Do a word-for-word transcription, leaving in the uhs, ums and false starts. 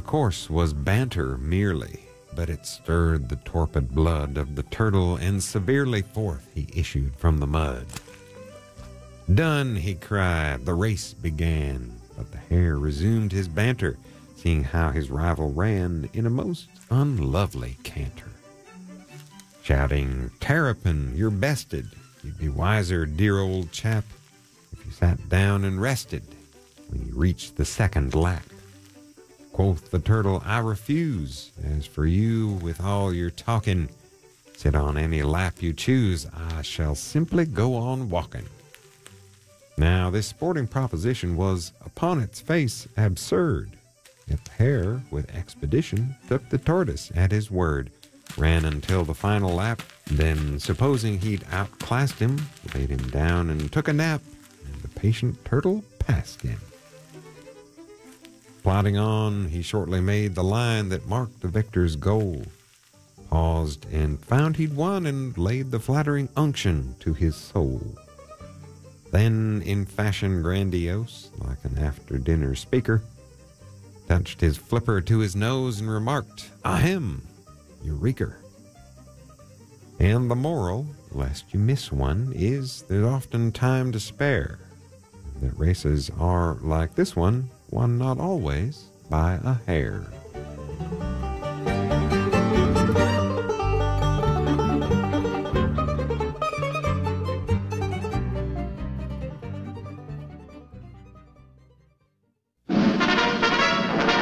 course, was banter merely, but it stirred the torpid blood of the turtle, and severely forth he issued from the mud. "Done," he cried, the race began, but the hare resumed his banter, seeing how his rival ran in a most unlovely canter. Shouting, "Terrapin, you're bested. You'd be wiser, dear old chap, if you sat down and rested when you reached the second lap." Quoth the turtle, "I refuse. As for you, with all your talking, sit on any lap you choose. I shall simply go on walking." Now, this sporting proposition was, upon its face, absurd. Yet the hare, with expedition, took the tortoise at his word, ran until the final lap, then, supposing he'd outclassed him, laid him down and took a nap, and the patient turtle passed him. Plodding on, he shortly made the line that marked the victor's goal, paused and found he'd won, and laid the flattering unction to his soul. Then, in fashion grandiose, like an after-dinner speaker, touched his flipper to his nose and remarked, "Ahem, Eureka." And the moral, lest you miss one, is there's often time to spare, that races are like this one, won not always by a hare.